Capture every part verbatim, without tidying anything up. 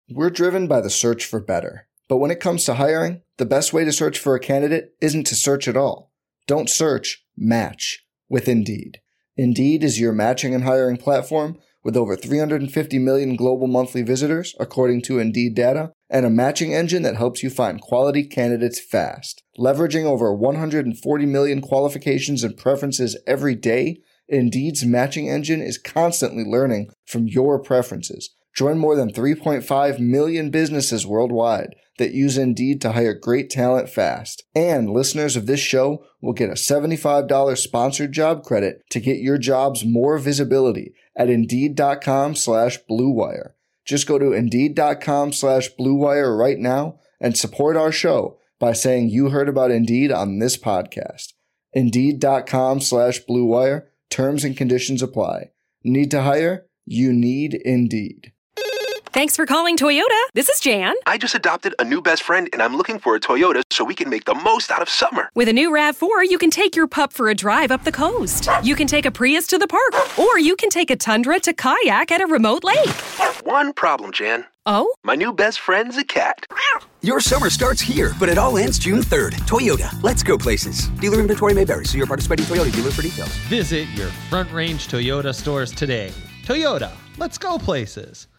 We're driven by the search for better. But when it comes to hiring, the best way to search for a candidate isn't to search at all. Don't search, match with Indeed. Indeed is your matching and hiring platform with over three hundred fifty million global monthly visitors, according to Indeed data, and a matching engine that helps you find quality candidates fast. Leveraging over one hundred forty million qualifications and preferences every day, Indeed's matching engine is constantly learning from your preferences. Join more than three point five million businesses worldwide that use Indeed to hire great talent fast. And listeners of this show will get a seventy-five dollars sponsored job credit to get your jobs more visibility at Indeed.com slash Blue Wire. Just go to Indeed.com slash Blue Wire right now and support our show by saying you heard about Indeed on this podcast. Indeed.com slash Blue Wire. Terms and conditions apply. Need to hire? You need Indeed. Thanks for calling Toyota. This is Jan. I just adopted a new best friend, and I'm looking for a Toyota so we can make the most out of summer. With a new RAV four, you can take your pup for a drive up the coast. You can take a Prius to the park, or you can take a Tundra to kayak at a remote lake. One problem, Jan. Oh? My new best friend's a cat. Your summer starts here, but it all ends June third. Toyota, let's go places. Dealer inventory may vary. See your participating Toyota dealer for details. Visit your Front Range Toyota stores today. Toyota, let's go places.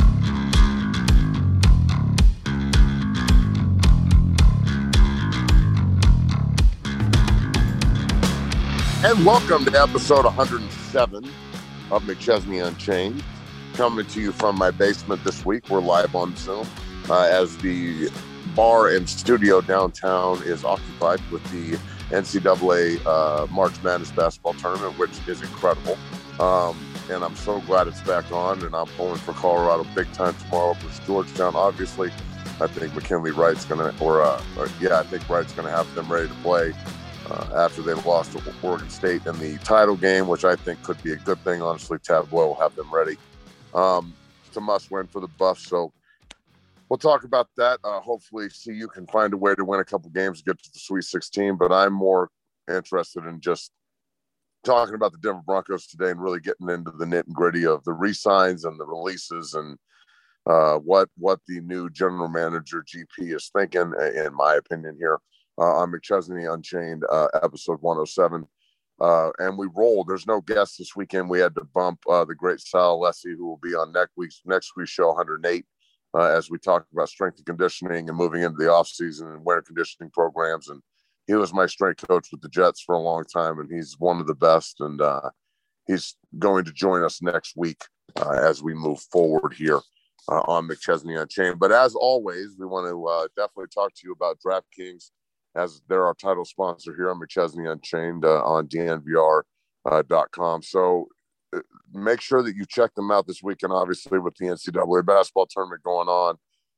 And welcome to episode one hundred seven of McChesney Unchained. Coming to you from my basement this week. We're live on Zoom uh, as the bar and studio downtown is occupied with the N C double A uh, March Madness basketball tournament, which is incredible. Um, and I'm so glad it's back on, and I'm pulling for Colorado big time tomorrow with Georgetown. Obviously, I think McKinley Wright's going to, or, uh, or yeah, I think Wright's going to have them ready to play. Uh, after they lost to Oregon State in the title game, which I think could be a good thing. Honestly, Tableau will have them ready. Um, it's a must-win for the Buffs, so we'll talk about that. Uh, hopefully, C U can find a way to win a couple games to get to the Sweet sixteen, but I'm more interested in just talking about the Denver Broncos today and really getting into the nit-and-gritty of the re-signs and the releases and uh, what, what the new general manager, G P, is thinking, in my opinion here. Uh, on McChesney Unchained, uh, episode one oh seven. Uh, and we rolled. There's no guests this weekend. We had to bump uh, the great Sal Alessi, who will be on next week's, next week's show, one hundred eight, uh, as we talk about strength and conditioning and moving into the offseason and winter conditioning programs. And he was my strength coach with the Jets for a long time, and he's one of the best. And uh, he's going to join us next week uh, as we move forward here uh, on McChesney Unchained. But as always, we want to uh, definitely talk to you about DraftKings, as they're our title sponsor here on McChesney Unchained uh, on D N V R dot com. Uh, so uh, make sure that you check them out this weekend, obviously, with the N C double A basketball tournament going on.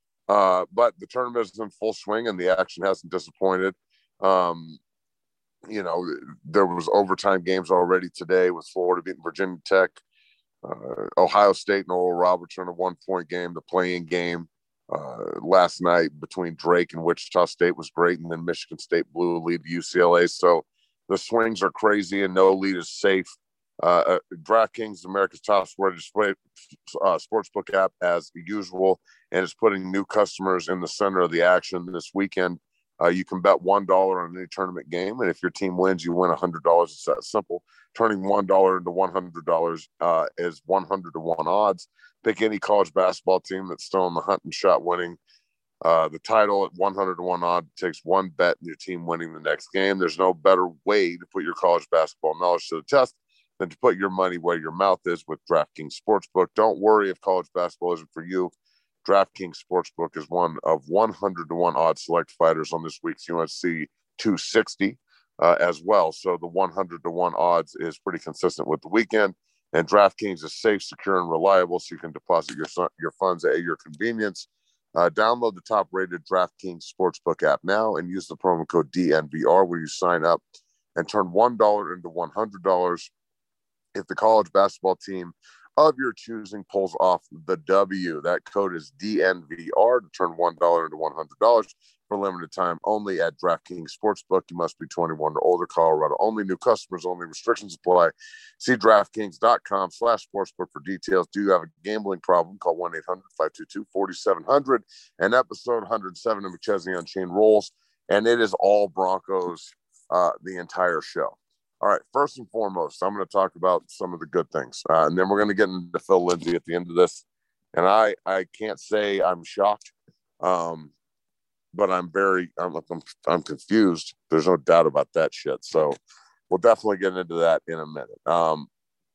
Uh, but the tournament is in full swing, and the action hasn't disappointed. Um, you know, there was overtime games already today with Florida beating Virginia Tech, uh, Ohio State and Oral Roberts in a one-point game, the play-in game. Uh, last night between Drake and Wichita State was great, and then Michigan State blew a lead to U C L A. So the swings are crazy, and no lead is safe. Uh, uh, DraftKings, America's top sport display, uh, sportsbook app, as usual, and is putting new customers in the center of the action this weekend. Uh, you can bet one dollar on any tournament game, and if your team wins, you win one hundred dollars. It's that simple. Turning one dollar into one hundred dollars uh, is one hundred to one odds. Pick any college basketball team that's still in the hunt and shot winning uh, the title at one hundred to one odd. It takes one bet and your team winning the next game. There's no better way to put your college basketball knowledge to the test than to put your money where your mouth is with DraftKings Sportsbook. Don't worry if college basketball isn't for you. DraftKings Sportsbook is one of one hundred to one odds select fighters on this week's U N C two sixty uh, as well. So the one hundred to one odds is pretty consistent with the weekend. And DraftKings is safe, secure, and reliable, so you can deposit your your funds at your convenience. Uh, download the top-rated DraftKings Sportsbook app now and use the promo code D N V R when you sign up and turn one dollar into one hundred dollars if the college basketball team of your choosing pulls off the W. That code is D N V R to turn one dollar into one hundred dollars for limited time only at DraftKings Sportsbook. You must be twenty-one or older, Colorado only, new customers only, restrictions apply. See DraftKings.com slash sportsbook for details. Do you have a gambling problem? Call one eight hundred five two two four seven zero zero. And episode one hundred seven of McChesney Unchained rolls, and it is all Broncos uh, the entire show. All right, first and foremost, I'm going to talk about some of the good things, uh, and then we're going to get into Phil Lindsay at the end of this. And I, I can't say I'm shocked, um, but I'm very, I'm, I'm, I'm confused. There's no doubt about that shit. So we'll definitely get into that in a minute. Um,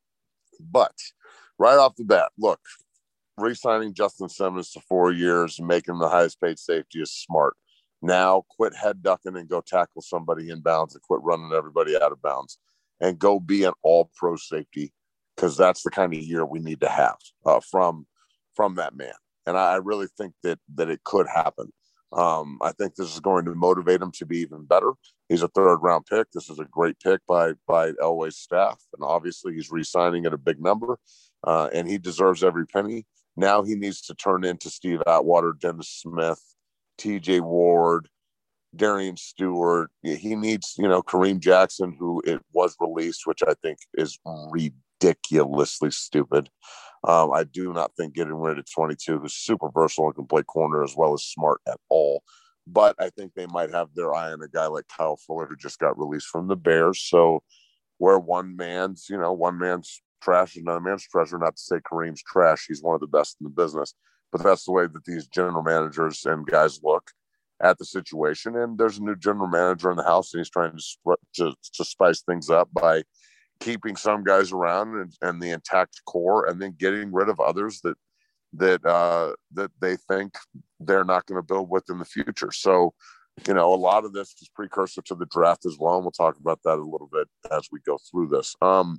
but right off the bat, look, re-signing Justin Simmons to four years and making the highest paid safety is smart. Now quit head ducking and go tackle somebody in bounds and quit running everybody out of bounds and go be an all pro safety, because that's the kind of year we need to have uh, from from that man. And I, I really think that that it could happen. Um, I think this is going to motivate him to be even better. He's a third round pick. This is a great pick by by Elway's staff. And obviously he's re-signing at a big number uh, and he deserves every penny. Now he needs to turn into Steve Atwater, Dennis Smith, T J Ward, Darian Stewart. He needs, you know, Kareem Jackson, who it was released, which I think is ridiculously stupid. Um, I do not think getting rid of twenty-two, who's super versatile and can play corner as well as smart at all. But I think they might have their eye on a guy like Kyle Fuller, who just got released from the Bears. So where one man's, you know, one man's trash is another man's treasure, not to say Kareem's trash. He's one of the best in the business. But that's the way that these general managers and guys look at the situation. And there's a new general manager in the house, and he's trying to to, to spice things up by keeping some guys around and, and the intact core, and then getting rid of others that that uh, that they think they're not going to build with in the future. So, you know, a lot of this is precursor to the draft as well, and we'll talk about that a little bit as we go through this. Um,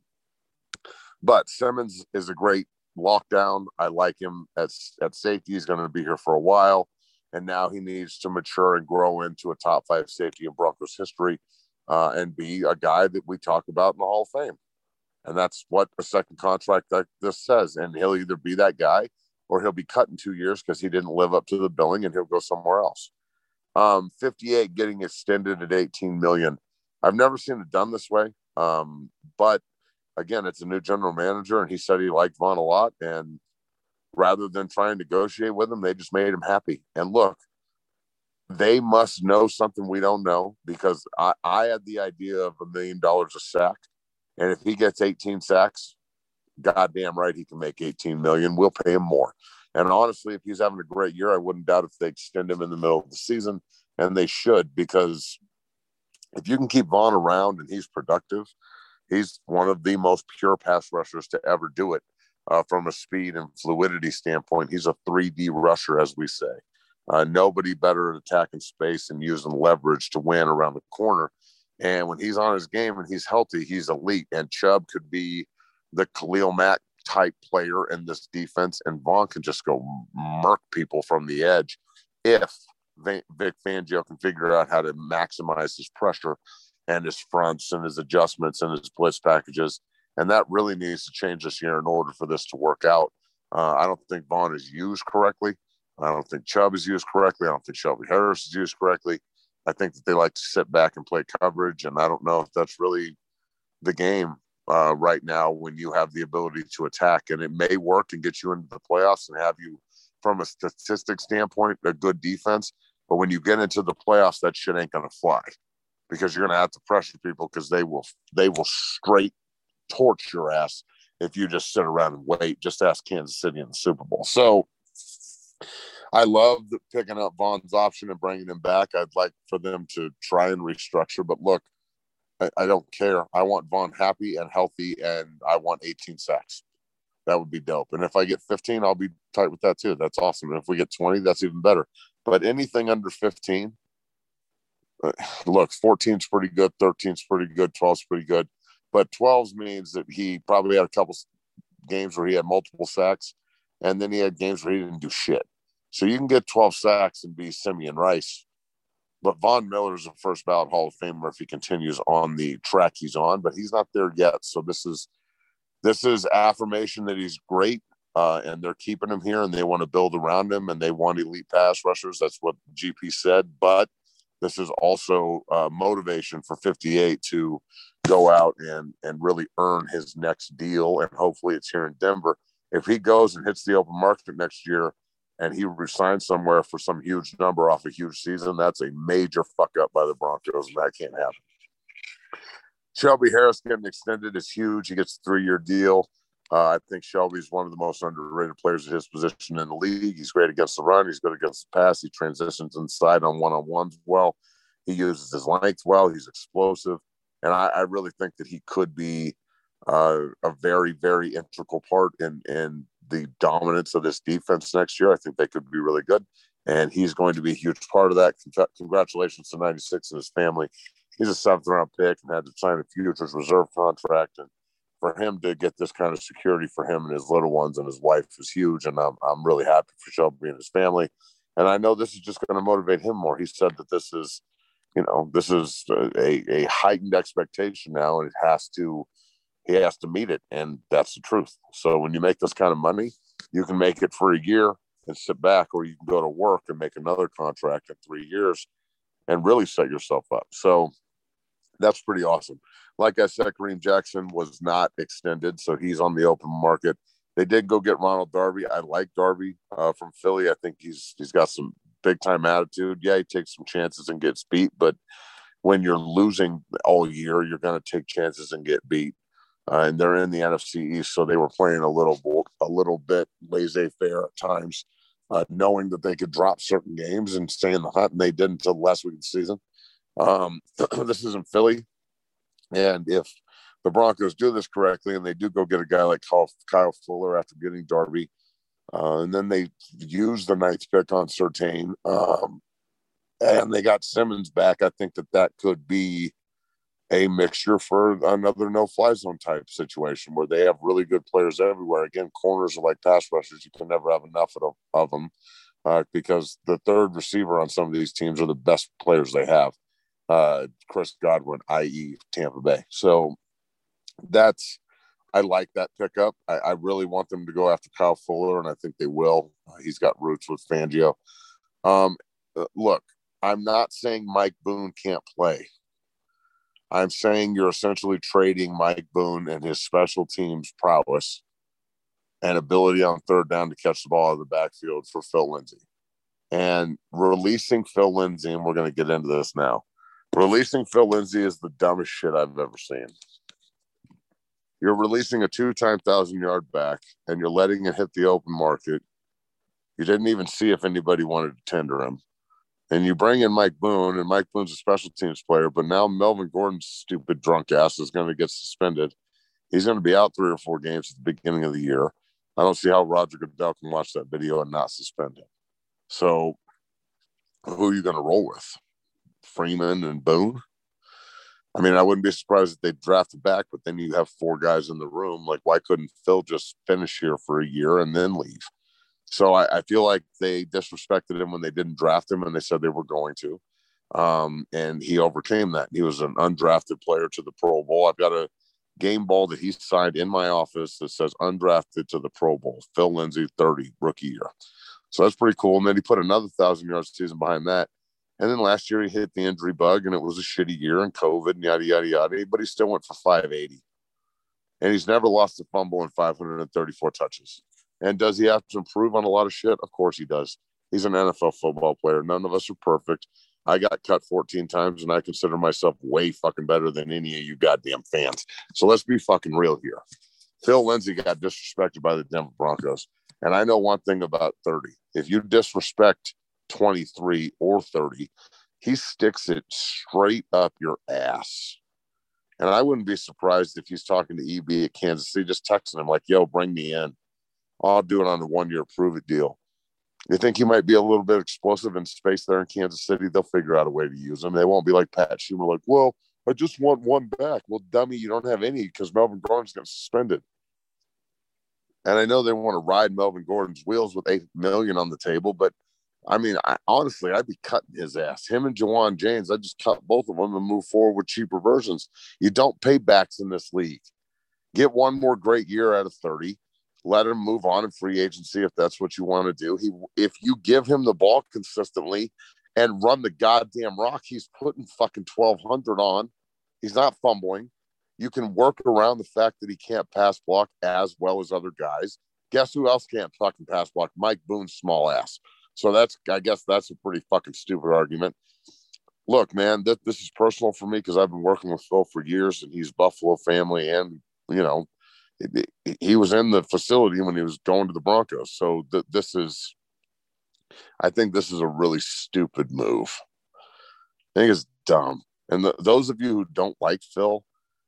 but Simmons is a great lockdown. I like him at, at safety. He's going to be here for a while, and now he needs to mature and grow into a top five safety in Broncos history uh, and be a guy that we talk about in the Hall of Fame. And that's what a second contract like this says. And he'll either be that guy or he'll be cut in two years because he didn't live up to the billing, and he'll go somewhere else. Um, fifty-eight getting extended at eighteen million. I've never seen it done this way. Um, but again, it's a new general manager, and he said he liked Vaughn a lot. And rather than try and negotiate with him, they just made him happy. And look, they must know something we don't know, because I, I had the idea of a million dollars a sack. And if he gets eighteen sacks, goddamn right he can make eighteen million. We'll pay him more. And honestly, if he's having a great year, I wouldn't doubt if they extend him in the middle of the season, and they should, because if you can keep Vaughn around and he's productive, he's one of the most pure pass rushers to ever do it uh, from a speed and fluidity standpoint. He's a three D rusher, as we say. Uh, nobody better at attacking space and using leverage to win around the corner. And when he's on his game and he's healthy, he's elite. And Chubb could be the Khalil Mack type player in this defense, and Vaughn can just go murk people from the edge if Vic Fangio can figure out how to maximize his pressure and his fronts and his adjustments and his blitz packages. And that really needs to change this year in order for this to work out. Uh, I don't think Vaughn is used correctly. I don't think Chubb is used correctly. I don't think Shelby Harris is used correctly. I think that they like to sit back and play coverage, and I don't know if that's really the game uh, right now when you have the ability to attack. And it may work and get you into the playoffs and have you, from a statistic standpoint, a good defense. But when you get into the playoffs, that shit ain't going to fly, because you're going to have to pressure people, because they will they will straight torch your ass if you just sit around and wait. Just ask Kansas City in the Super Bowl. So I love picking up Vaughn's option and bringing him back. I'd like for them to try and restructure. But look, I, I don't care. I want Vaughn happy and healthy, and I want eighteen sacks. That would be dope. And if I get fifteen, I'll be tight with that too. That's awesome. And if we get twenty, that's even better. But anything under fifteen, uh, look, fourteen's pretty good, thirteen's pretty good, twelve's pretty good. But twelve means that he probably had a couple games where he had multiple sacks, and then he had games where he didn't do shit. So you can get twelve sacks and be Simeon Rice. But Von Miller is a first ballot Hall of Famer if he continues on the track he's on, but he's not there yet. So this is this is affirmation that he's great, uh, and they're keeping him here, and they want to build around him, and they want elite pass rushers. That's what G P said. But this is also uh, motivation for fifty-eight to go out and and really earn his next deal, and hopefully it's here in Denver. If he goes and hits the open market next year and he resigns somewhere for some huge number off a huge season, that's a major fuck up by the Broncos, and that can't happen. Shelby Harris getting extended is huge. He gets a three-year deal. Uh, I think Shelby's one of the most underrated players at his position in the league. He's great against the run. He's good against the pass. He transitions inside on one-on-ones well. He uses his length well. He's explosive. And I, I really think that he could be uh, a very, very integral part in, in the dominance of this defense next year. I think they could be really good. And he's going to be a huge part of that. Congratulations to ninety-six and his family. He's a seventh round pick and had to sign a futures reserve contract. And for him to get this kind of security for him and his little ones and his wife is huge. And I'm, I'm really happy for Shelby and his family. And I know this is just going to motivate him more. He said that this is, you know, this is a, a heightened expectation now, and it has to, he has to meet it. And that's the truth. So when you make this kind of money, you can make it for a year and sit back, or you can go to work and make another contract in three years and really set yourself up. So that's pretty awesome. Like I said, Kareem Jackson was not extended, so he's on the open market. They did go get Ronald Darby. I like Darby uh, from Philly. I think he's he's got some big-time attitude. Yeah, he takes some chances and gets beat, but when you're losing all year, you're going to take chances and get beat. Uh, and they're in the N F C East, so they were playing a little a little bit laissez-faire at times, uh, knowing that they could drop certain games and stay in the hunt, and they didn't until the last week of the season. Um, this isn't Philly. And if the Broncos do this correctly and they do go get a guy like Kyle, Kyle Fuller after getting Darby, uh, and then they use the ninth pick on Surtain, um, and they got Simmons back, I think that that could be a mixture for another no-fly zone type situation where they have really good players everywhere. Again, corners are like pass rushers. You can never have enough of, of them uh, because the third receiver on some of these teams are the best players they have. Uh, Chris Godwin, that is. Tampa Bay. So that's, I like that pickup. I, I really want them to go after Kyle Fuller, and I think they will. Uh, he's got roots with Fangio. Um, uh, look, I'm not saying Mike Boone can't play. I'm saying you're essentially trading Mike Boone and his special teams prowess and ability on third down to catch the ball out of the backfield for Phil Lindsay. And releasing Phil Lindsay, and we're going to get into this now, releasing Phil Lindsay is the dumbest shit I've ever seen. You're releasing a two-time thousand-yard back, and you're letting it hit the open market. You didn't even see if anybody wanted to tender him. And you bring in Mike Boone, and Mike Boone's a special teams player, but now Melvin Gordon's stupid drunk ass is going to get suspended. He's going to be out three or four games at the beginning of the year. I don't see how Roger Goodell can watch that video and not suspend him. So who are you going to roll with? Freeman and Boone? I mean, I wouldn't be surprised if they drafted back, but then you have four guys in the room. Like, why couldn't Phil just finish here for a year and then leave? So I, I feel like they disrespected him when they didn't draft him, and they said they were going to. Um, and he overcame that. He was an undrafted player to the Pro Bowl. I've got a game ball that he signed in my office that says undrafted to the Pro Bowl. Phil Lindsay, thirty, rookie year. So that's pretty cool. And then he put another thousand-yard season behind that. And then last year he hit the injury bug, and it was a shitty year and COVID and yada, yada, yada. But he still went for five eighty. And he's never lost a fumble in five hundred thirty-four touches. And does he have to improve on a lot of shit? Of course he does. He's an N F L football player. None of us are perfect. I got cut fourteen times, and I consider myself way fucking better than any of you goddamn fans. So let's be fucking real here. Phil Lindsay got disrespected by the Denver Broncos. And I know one thing about thirty. If you disrespect twenty-three or thirty, he sticks it straight up your ass. And I wouldn't be surprised if he's talking to E B at Kansas City, just texting him like, yo, bring me in. I'll do it on a one-year prove-it deal. You think he might be a little bit explosive in space there in Kansas City? They'll figure out a way to use him. They won't be like Pat Schumer, like, well, I just want one back. Well, dummy, you don't have any because Melvin Gordon's got suspended. And I know they want to ride Melvin Gordon's wheels with eight million dollars on the table, but I mean, I, honestly, I'd be cutting his ass. Him and Jawan James, I'd just cut both of them and move forward with cheaper versions. You don't pay backs in this league. Get one more great year out of thirty. Let him move on in free agency if that's what you want to do. He, if you give him the ball consistently and run the goddamn rock, he's putting fucking twelve hundred on. He's not fumbling. You can work around the fact that he can't pass block as well as other guys. Guess who else can't fucking pass block? Mike Boone's small ass. So that's, I guess that's a pretty fucking stupid argument. Look, man, th- this is personal for me because I've been working with Phil for years, and he's Buffalo family, and, you know, it, it, he was in the facility when he was going to the Broncos. So th- this is, I think this is a really stupid move. I think it's dumb. And the, those of you who don't like Phil,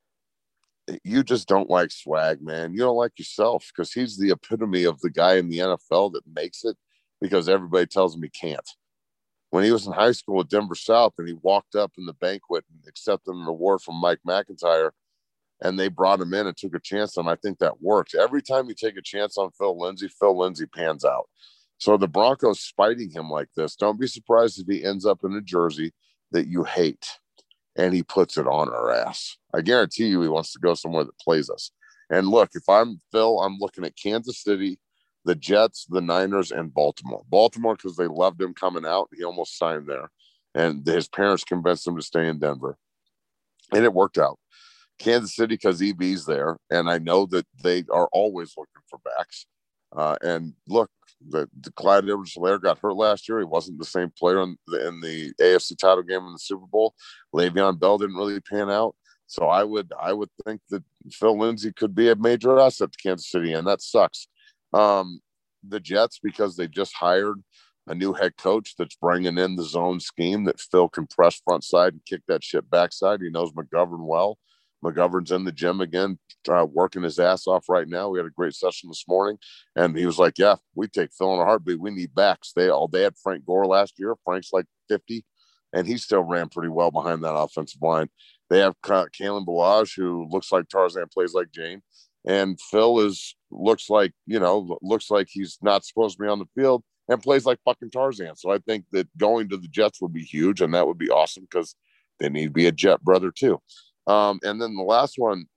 you just don't like swag, man. You don't like yourself because he's the epitome of the guy in the N F L that makes it because everybody tells him he can't. When he was in high school at Denver South and he walked up in the banquet and accepted an award from Mike McIntyre and they brought him in and took a chance on him, I think that works. Every time you take a chance on Phil Lindsay, Phil Lindsay pans out. So the Broncos spiting him like this, don't be surprised if he ends up in a jersey that you hate and he puts it on our ass. I guarantee you he wants to go somewhere that plays us. And look, if I'm Phil, I'm looking at Kansas City, the Jets, the Niners, and Baltimore. Baltimore, because they loved him coming out. He almost signed there. And his parents convinced him to stay in Denver. And it worked out. Kansas City, because E B's there. And I know that they are always looking for backs. Uh, and look, the, the Clyde Edwards-Helaire got hurt last year. He wasn't the same player in the, in the A F C title game in the Super Bowl. Le'Veon Bell didn't really pan out. So I would I would think that Phil Lindsay could be a major asset to Kansas City, and that sucks. Um, the Jets, because they just hired a new head coach that's bringing in the zone scheme that Phil can press front side and kick that shit backside. He knows McGovern well. McGovern's in the gym again, uh, working his ass off right now. We had a great session this morning, and he was like, yeah, we take Phil in a heartbeat. We need backs. They all they had Frank Gore last year. Frank's like fifty, and he still ran pretty well behind that offensive line. They have Kalen Balaj, who looks like Tarzan, plays like Jane. And Phil is looks like, you know, looks like he's not supposed to be on the field and plays like fucking Tarzan. So I think that going to the Jets would be huge, and that would be awesome because they need to be a Jet brother too. Um, and then the last one,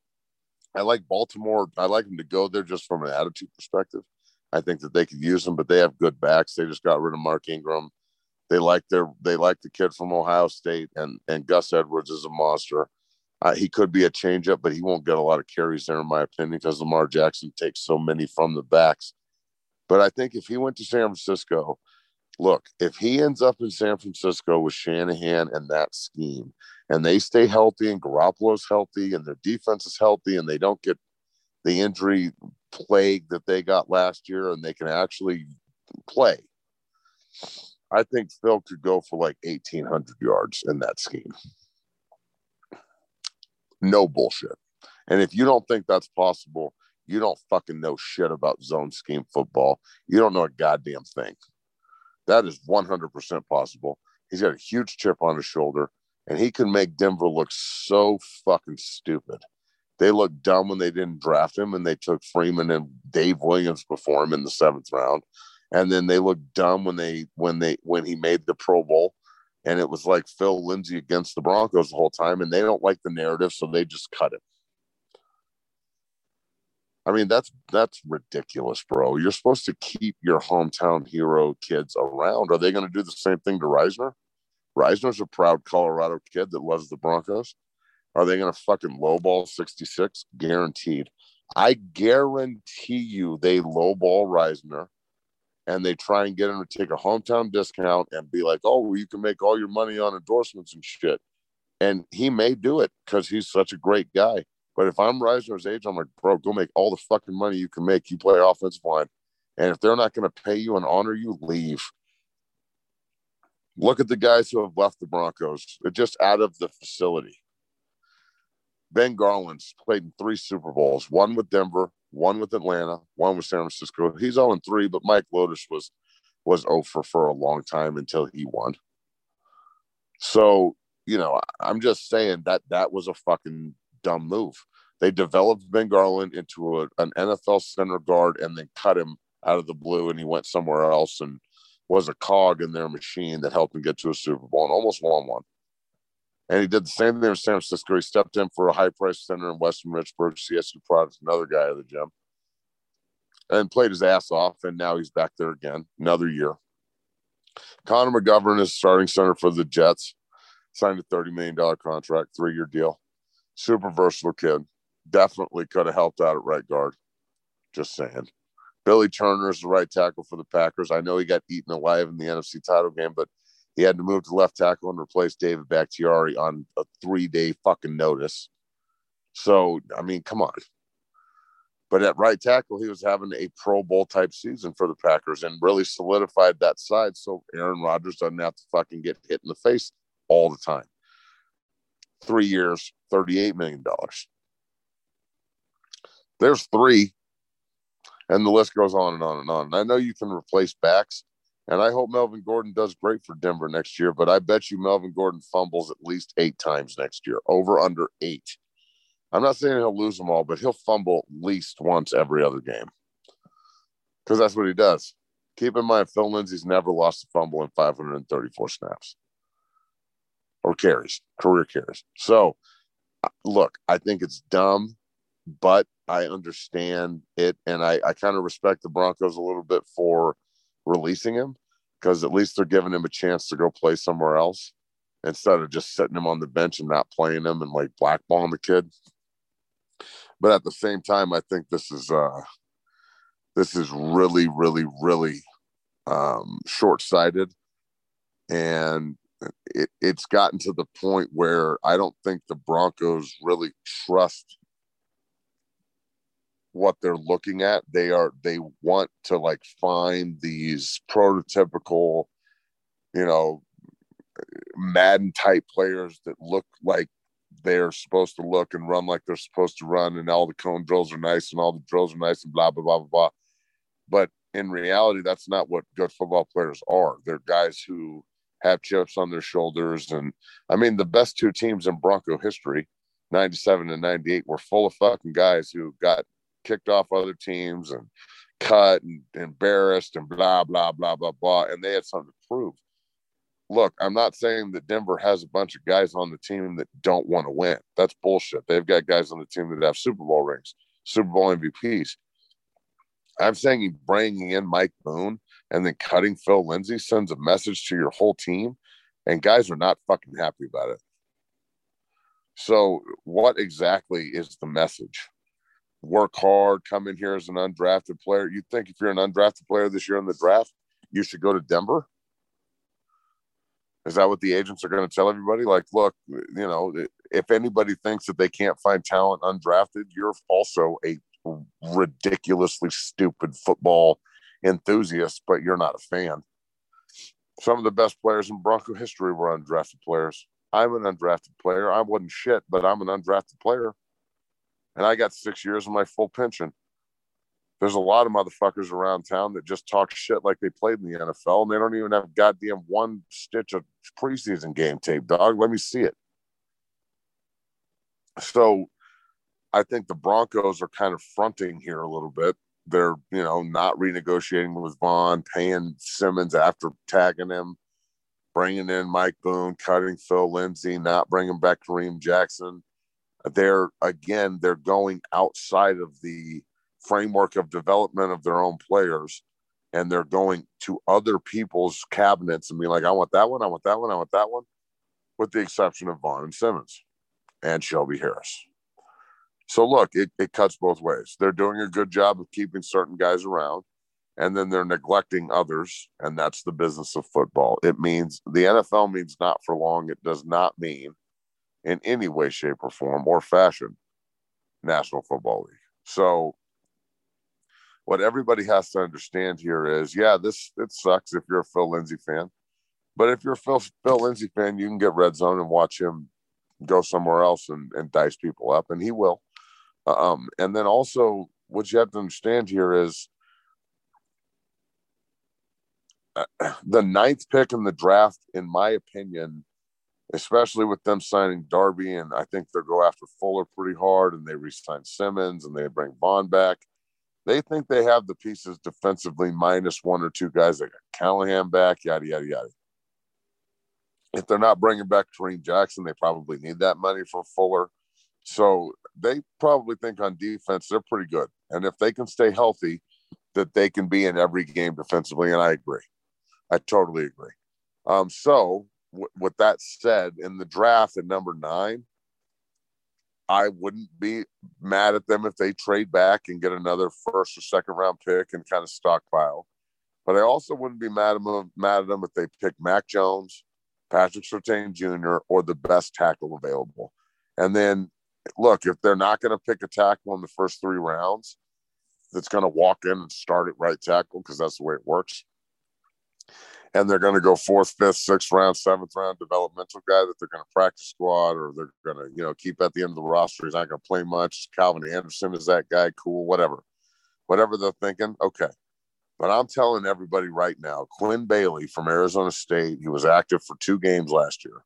I like Baltimore. I like them to go there just from an attitude perspective. I think that they could use them, but they have good backs. They just got rid of Mark Ingram. They like their they like the kid from Ohio State, and and Gus Edwards is a monster. Uh, he could be a changeup, but he won't get a lot of carries there, in my opinion, because Lamar Jackson takes so many from the backs. But I think if he went to San Francisco, look, if he ends up in San Francisco with Shanahan and that scheme, and they stay healthy and Garoppolo's healthy and their defense is healthy and they don't get the injury plague that they got last year and they can actually play, I think Phil could go for like eighteen hundred yards in that scheme. No bullshit. And if you don't think that's possible, you don't fucking know shit about zone scheme football. You don't know a goddamn thing. That is one hundred percent possible. He's got a huge chip on his shoulder, and he can make Denver look so fucking stupid. They looked dumb when they didn't draft him, and they took Freeman and Dave Williams before him in the seventh round. And then they looked dumb when they when they when he made the Pro Bowl. And it was like Phil Lindsay against the Broncos the whole time, and they don't like the narrative, so they just cut it. I mean, that's that's ridiculous, bro. You're supposed to keep your hometown hero kids around. Are they going to do the same thing to Reisner? Reisner's a proud Colorado kid that loves the Broncos. Are they going to fucking lowball sixty-six? Guaranteed. I guarantee you they lowball Reisner, and they try and get him to take a hometown discount and be like, oh, well, you can make all your money on endorsements and shit. And he may do it because he's such a great guy. But if I'm Reisner's age, I'm like, bro, go make all the fucking money you can make. You play offensive line. And if they're not going to pay you and honor you, leave. Look at the guys who have left the Broncos. They're just out of the facility. Ben Garland's played in three Super Bowls, one with Denver, one with Atlanta, one with San Francisco. He's oh and three, but Mike Lotus was was oh for for a long time until he won. So, you know, I'm just saying that that was a fucking dumb move. They developed Ben Garland into a, an N F L center guard and then cut him out of the blue, and he went somewhere else and was a cog in their machine that helped him get to a Super Bowl and almost won one. And he did the same thing in San Francisco. He stepped in for a high-priced center in Western Richburg, C S U Products, another guy at the gym, and played his ass off, and now he's back there again, another year. Connor McGovern is starting center for the Jets, signed a thirty million dollars contract, three-year deal. Super versatile kid. Definitely could have helped out at right guard. Just saying. Billy Turner is the right tackle for the Packers. I know he got eaten alive in the N F C title game, but he had to move to left tackle and replace David Bakhtiari on a three-day fucking notice. So, I mean, come on. But at right tackle, he was having a Pro Bowl type season for the Packers and really solidified that side so Aaron Rodgers doesn't have to fucking get hit in the face all the time. Three years, thirty-eight million dollars. There's three, and the list goes on and on and on. And I know you can replace backs, and I hope Melvin Gordon does great for Denver next year, but I bet you Melvin Gordon fumbles at least eight times next year, over under eight. I'm not saying he'll lose them all, but he'll fumble at least once every other game because that's what he does. Keep in mind, Phil Lindsay's never lost a fumble in five hundred thirty-four snaps or carries, career carries. So, look, I think it's dumb, but I understand it, and I, I kind of respect the Broncos a little bit for releasing him because at least they're giving him a chance to go play somewhere else instead of just sitting him on the bench and not playing him and like blackballing the kid. But at the same time, I think this is uh, this is really, really, really um, short-sighted, and it, it's gotten to the point where I don't think the Broncos really trust what they're looking at. They are they want to like find these prototypical, you know, Madden type players that look like they're supposed to look and run like they're supposed to run, and all the cone drills are nice and all the drills are nice and blah blah blah blah blah. But in reality, that's not what good football players are. They're guys who have chips on their shoulders. And I mean, the best two teams in Bronco history, ninety-seven and ninety-eight, were full of fucking guys who got kicked off other teams and cut and embarrassed and blah blah blah blah blah, and they had something to prove. Look, I'm not saying that Denver has a bunch of guys on the team that don't want to win. That's bullshit. They've got guys on the team that have Super Bowl rings, Super Bowl M V Ps. I'm saying bringing in Mike Boone and then cutting Phil Lindsay sends a message to your whole team, and guys are not fucking happy about it. So what exactly is the message? Work hard, come in here as an undrafted player. You think if you're an undrafted player this year in the draft, you should go to Denver? Is that what the agents are going to tell everybody? Like, look, you know, if anybody thinks that they can't find talent undrafted, you're also a ridiculously stupid football enthusiast, but you're not a fan. Some of the best players in Bronco history were undrafted players. I'm an undrafted player. I wasn't shit, but I'm an undrafted player. And I got six years of my full pension. There's a lot of motherfuckers around town that just talk shit like they played in the N F L, and they don't even have goddamn one stitch of preseason game tape, dog. Let me see it. So I think the Broncos are kind of fronting here a little bit. They're, you know, not renegotiating with Vaughn, paying Simmons after tagging him, bringing in Mike Boone, cutting Phil Lindsay, not bringing back Kareem Jackson. They're, again, they're going outside of the framework of development of their own players, and they're going to other people's cabinets and be like, I want that one, I want that one, I want that one, with the exception of Vaughn and Simmons and Shelby Harris. So look, it, it cuts both ways. They're doing a good job of keeping certain guys around, and then they're neglecting others, and that's the business of football. It means the N F L means not for long. It does not mean in any way, shape, or form or fashion National Football League. So what everybody has to understand here is, yeah, this it sucks if you're a Phil Lindsay fan. But if you're a Phil, Phil Lindsay fan, you can get Red Zone and watch him go somewhere else and, and dice people up, and he will. Um, and then also what you have to understand here is uh, the ninth pick in the draft, in my opinion, especially with them signing Darby, and I think they'll go after Fuller pretty hard, and they re-sign Simmons, and they bring Vaughn back. They think they have the pieces defensively minus one or two guys. They got Callahan back, yada, yada, yada. If they're not bringing back Kareem Jackson, they probably need that money for Fuller. So they probably think on defense, they're pretty good. And if they can stay healthy, that they can be in every game defensively. And I agree. I totally agree. Um, so w- with that said, in the draft at number nine, I wouldn't be mad at them if they trade back and get another first or second round pick and kind of stockpile. But I also wouldn't be mad at them, mad at them if they pick Mac Jones, Patrick Surtain Junior, or the best tackle available. And then, look, if they're not going to pick a tackle in the first three rounds that's going to walk in and start at right tackle, because that's the way it works, and they're going to go fourth, fifth, sixth round, seventh round developmental guy that they're going to practice squad, or they're going to, you know, keep at the end of the roster. He's not going to play much. Calvin Anderson is that guy. Cool, whatever. Whatever they're thinking, okay. But I'm telling everybody right now, Quinn Bailey from Arizona State, he was active for two games last year.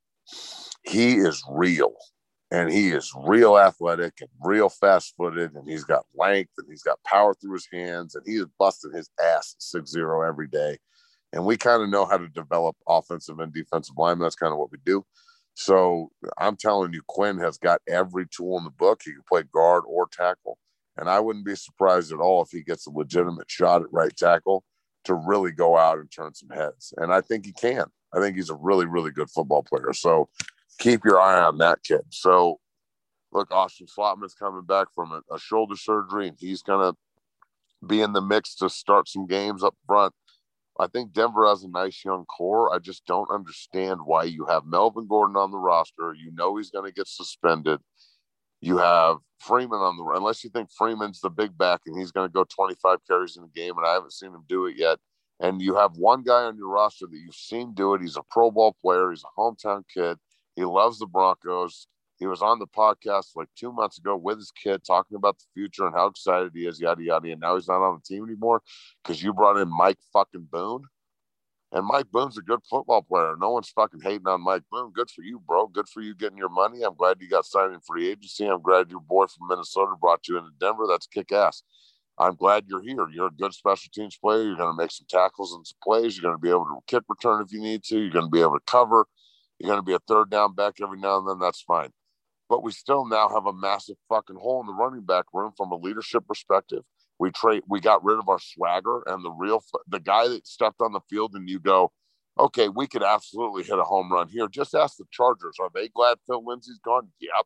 He is real, and he is real athletic and real fast-footed, and he's got length, and he's got power through his hands, and he is busting his ass at six zero every day. And we kind of know how to develop offensive and defensive linemen. That's kind of what we do. So I'm telling you, Quinn has got every tool in the book. He can play guard or tackle. And I wouldn't be surprised at all if he gets a legitimate shot at right tackle to really go out and turn some heads. And I think he can. I think he's a really, really good football player. So keep your eye on that kid. So, look, Austin Slotman's coming back from a, a shoulder surgery, and he's going to be in the mix to start some games up front. I think Denver has a nice young core. I just don't understand why you have Melvin Gordon on the roster. You know he's going to get suspended. You have Freeman on the – unless you think Freeman's the big back and he's going to go twenty-five carries in the game, and I haven't seen him do it yet. And you have one guy on your roster that you've seen do it. He's a Pro Bowl player. He's a hometown kid. He loves the Broncos. He was on the podcast like two months ago with his kid talking about the future and how excited he is, yada, yada. And now he's not on the team anymore because you brought in Mike fucking Boone. And Mike Boone's a good football player. No one's fucking hating on Mike Boone. Good for you, bro. Good for you getting your money. I'm glad you got signed in free agency. I'm glad your boy from Minnesota brought you into Denver. That's kick ass. I'm glad you're here. You're a good special teams player. You're going to make some tackles and some plays. You're going to be able to kick return if you need to. You're going to be able to cover. You're going to be a third down back every now and then. That's fine. But we still now have a massive fucking hole in the running back room from a leadership perspective. We trade, we got rid of our swagger, and the real, the guy that stepped on the field and you go, okay, we could absolutely hit a home run here. Just ask the Chargers. Are they glad Phil Lindsay's gone? Yep.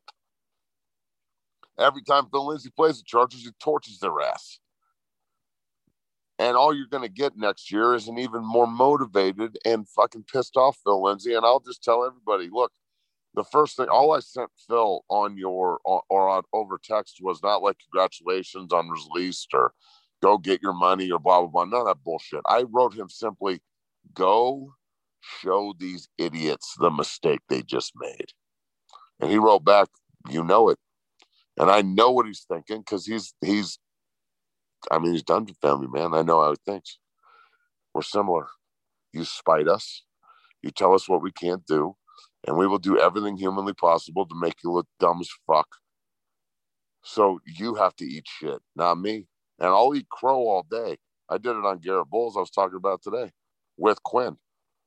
Every time Phil Lindsay plays the Chargers, he torches their ass. And all you're going to get next year is an even more motivated and fucking pissed off Phil Lindsay. And I'll just tell everybody, look, the first thing, all I sent Phil on your, or, or on over text was not like congratulations on release or go get your money or blah, blah, blah. None of that bullshit. I wrote him simply, go show these idiots the mistake they just made. And he wrote back, you know it. And I know what he's thinking because he's, he's, I mean, he's done to family, man. I know how he thinks. We're similar. You spite us. You tell us what we can't do. And we will do everything humanly possible to make you look dumb as fuck. So you have to eat shit, not me. And I'll eat crow all day. I did it on Garrett Bowles I was talking about today with Quinn.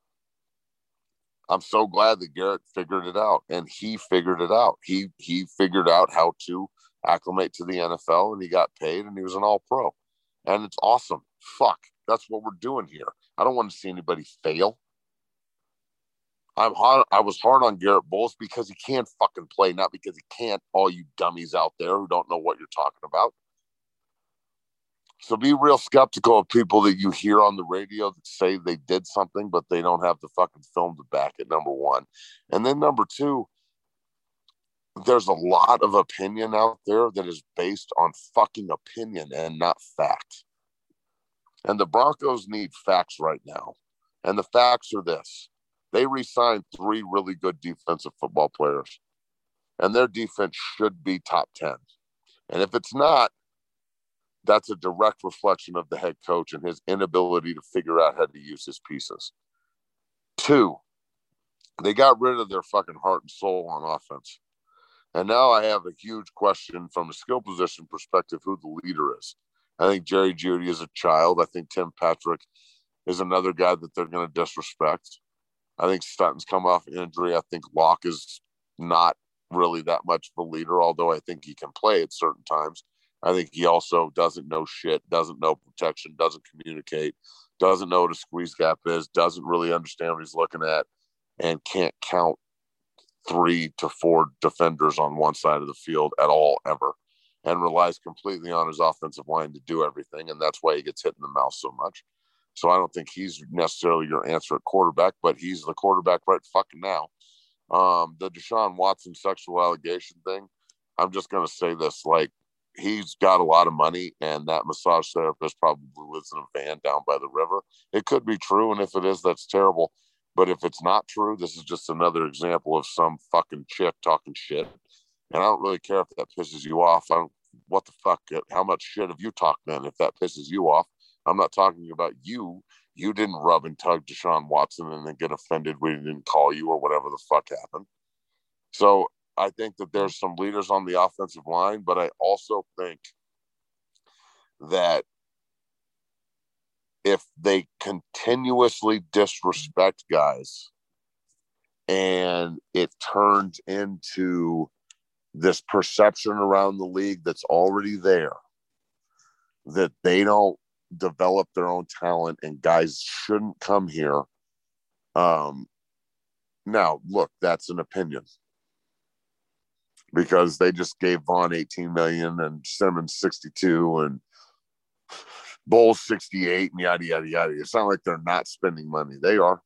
I'm so glad that Garrett figured it out. And he figured it out. He he figured out how to acclimate to the N F L, and he got paid, and he was an all-pro. And it's awesome. Fuck. That's what we're doing here. I don't want to see anybody fail. I'm hard, I was hard on Garrett Bowles because he can't fucking play, not because he can't, all you dummies out there who don't know what you're talking about. So be real skeptical of people that you hear on the radio that say they did something, but they don't have the fucking film to back it, number one. And then number two, there's a lot of opinion out there that is based on fucking opinion and not fact. And the Broncos need facts right now. And the facts are this. They re-signed three really good defensive football players. And their defense should be top ten. And if it's not, that's a direct reflection of the head coach and his inability to figure out how to use his pieces. Two, they got rid of their fucking heart and soul on offense. And now I have a huge question from a skill position perspective who the leader is. I think Jerry Jeudy is a child. I think Tim Patrick is another guy that they're going to disrespect. I think Sutton's come off injury. I think Locke is not really that much of a leader, although I think he can play at certain times. I think he also doesn't know shit, doesn't know protection, doesn't communicate, doesn't know what a squeeze gap is, doesn't really understand what he's looking at, and can't count three to four defenders on one side of the field at all, ever, and relies completely on his offensive line to do everything, and that's why he gets hit in the mouth so much. So I don't think he's necessarily your answer at quarterback, but he's the quarterback right fucking now. Um, the Deshaun Watson sexual allegation thing, I'm just going to say this, like, he's got a lot of money, and that massage therapist probably lives in a van down by the river. It could be true, and if it is, that's terrible. But if it's not true, this is just another example of some fucking chick talking shit. And I don't really care if that pisses you off. I don't, what the fuck, how much shit have you talked then if that pisses you off? I'm not talking about you. You didn't rub and tug Deshaun Watson and then get offended when he didn't call you or whatever the fuck happened. So I think that there's some leaders on the offensive line, but I also think that if they continuously disrespect guys and it turns into this perception around the league that's already there, that they don't develop their own talent and guys shouldn't come here. Um, now, look, that's an opinion because they just gave Vaughn eighteen million and Simmons sixty-two and Bowles sixty-eight and yada, yada, yada. It's not like they're not spending money. They are.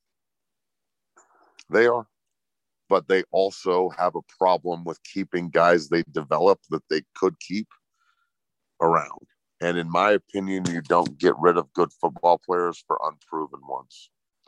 They are. But they also have a problem with keeping guys they develop that they could keep around. And in my opinion, you don't get rid of good football players for unproven ones.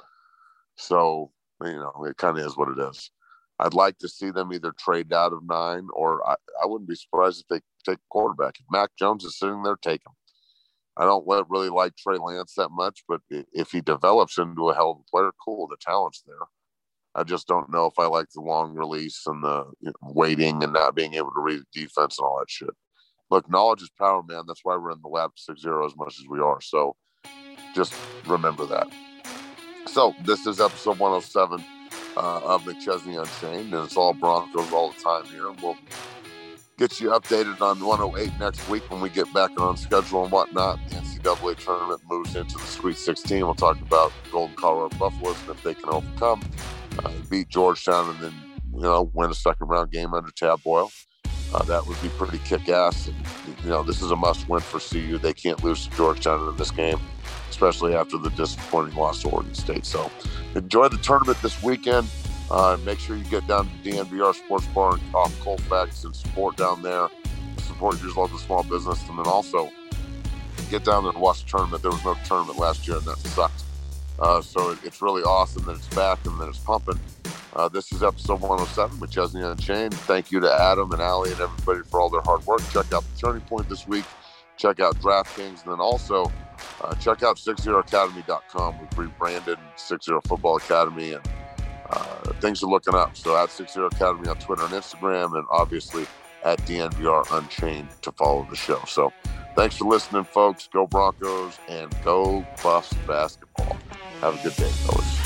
So, you know, it kind of is what it is. I'd like to see them either trade out of nine, or I, I wouldn't be surprised if they take a quarterback. If Mac Jones is sitting there, take him. I don't really like Trey Lance that much, but if he develops into a hell of a player, cool, the talent's there. I just don't know if I like the long release and the you know, waiting and not being able to read the defense and all that shit. Look, knowledge is power, man. That's why we're in the lab six zero as much as we are. So just remember that. So this is episode one oh seven uh, of McChesney Unchained, and it's all Broncos all the time here. We'll get you updated on one oh eight next week when we get back on schedule and whatnot. The N C double A tournament moves into the Sweet sixteen. We'll talk about Golden Colorado Buffaloes and if they can overcome, uh, beat Georgetown, and then you know win a second round game under Tab Boyle. Uh, that would be pretty kick-ass. And, you know, this is a must-win for C U. They can't lose to Georgetown in this game, especially after the disappointing loss to Oregon State. So enjoy the tournament this weekend. Uh, make sure you get down to D N V R Sports Bar and off Colfax and support down there. Support your local small business. And then also get down there and watch the tournament. There was no tournament last year, and that sucked. Uh, so it, it's really awesome that it's back and that it's pumping. Uh, this is episode one oh seven with Chesney Unchained. Thank you to Adam and Allie and everybody for all their hard work. Check out the Turning Point this week. Check out DraftKings. And then also uh, check out six zero academy dot com. We've rebranded six zero Football Academy, and uh, things are looking up. So at six zero Academy on Twitter and Instagram, and obviously at D N V R Unchained to follow the show. So thanks for listening, folks. Go Broncos and go Buffs basketball. Have a good day, fellas.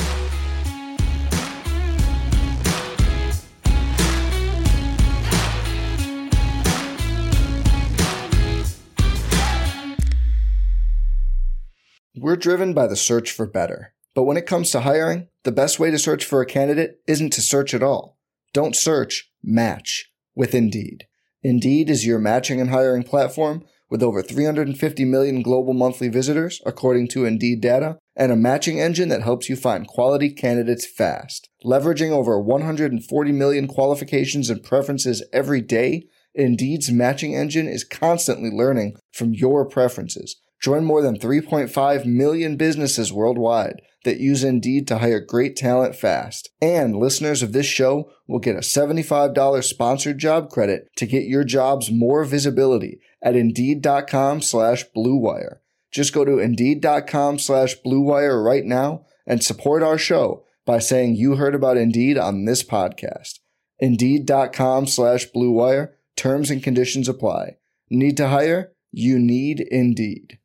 We're driven by the search for better. But when it comes to hiring, the best way to search for a candidate isn't to search at all. Don't search, match with Indeed. Indeed is your matching and hiring platform with over three hundred fifty million global monthly visitors, according to Indeed data, and a matching engine that helps you find quality candidates fast. Leveraging over one hundred forty million qualifications and preferences every day, Indeed's matching engine is constantly learning from your preferences. Join more than three point five million businesses worldwide that use Indeed to hire great talent fast. And listeners of this show will get a seventy-five dollars sponsored job credit to get your jobs more visibility at Indeed.com slash Blue Wire. Just go to Indeed.com slash Blue Wire right now and support our show by saying you heard about Indeed on this podcast. Indeed.com slash Blue Wire. Terms and conditions apply. Need to hire? You need Indeed.